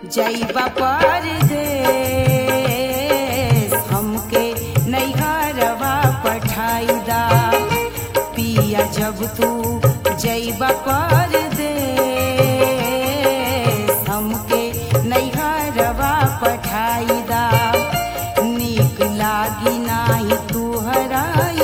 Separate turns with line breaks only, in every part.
जइबा परदेस हमके नैहरवा पठाईदा। पिया जब तू जइबा परदेस हमके नैहरवा पठाईदा। नीक लागी नाही तू हराई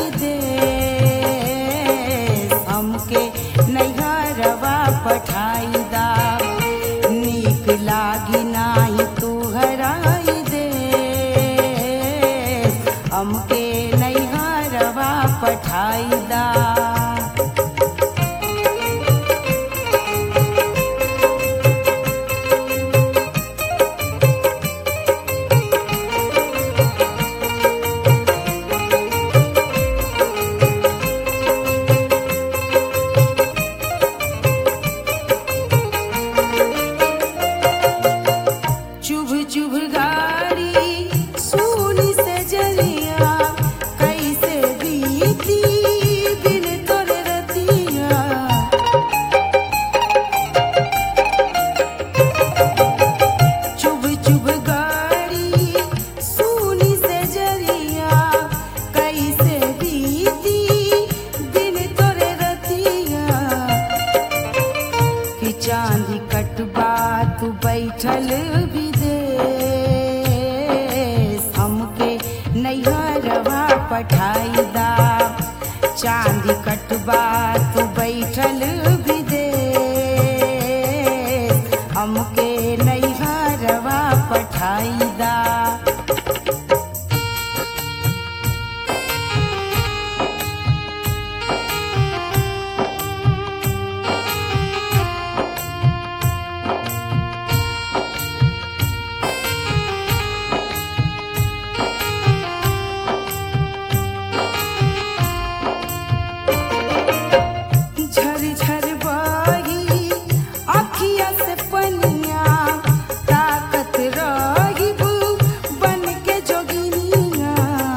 देस हमके नैहरवा पठाईदा। नीक लागी नाही तू हराई देस हमके नैहरवा पठाईदा। चुभ चुभ गाड़ी सूनी से जलिया कैसे बीती बिन तोरे रतिया। चुभ चुभ गाड़ी सूनी से जलिया कैसे बीती बिन तोरे रतिया। कि चांदी कटबा तू बैठल विदेश हमके नैहरवा पठाईदा। चांदी कटबा तू बैठल विदेश हमके नैहरवा पठाईदा। झर झर बही अखिया से पनिया ताकत रहिब बन के जोगिनिया।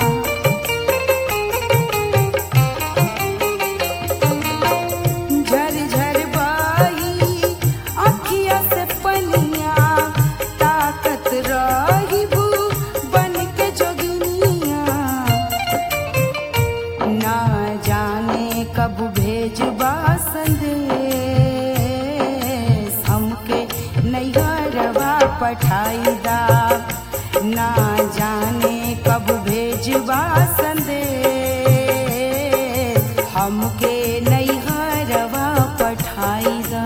झर झर बही अखिया से पनिया ताकत रहिब बन के जोगिनिया। ना जाने कब भेजबा संदेश हमके नैहरवा पठाईदा। ना जाने कब भेजबा संदेश हमके नैहरवा पठाईदा।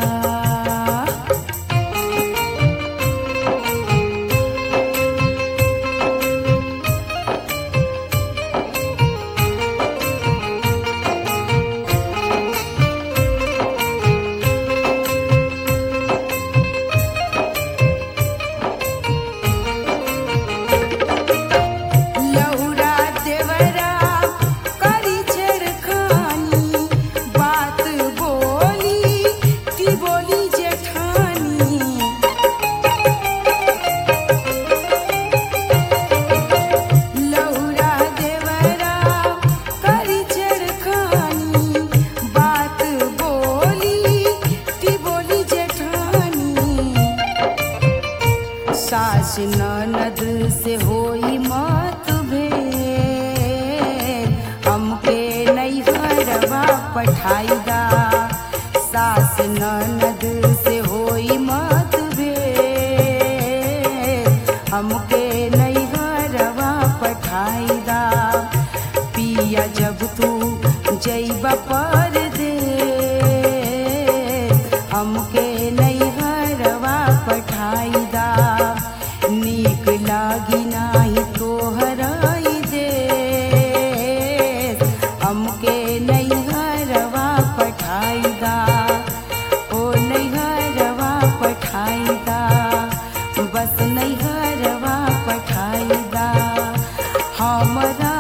लहुरा देवरा करी छेड़खानी बात बोली की बोली जेठानी। लहुरा देवरा करी छेड़खानी बात बोली की बोली जेठानी। सास ननद से होई मत भेद हमके नैहरवा पठाईदा। सास ननद से होई मत भेद हमके नैहरवा पठाईदा। पिया जब तू जइबा परदेस हमके नैहरवा पठाईदा। नीक लागी नाही तो हराई देस हमके नैहरवा पठाईदा। ओ नैहरवा पठाईदा बस नैहरवा पठाईदा। हमरा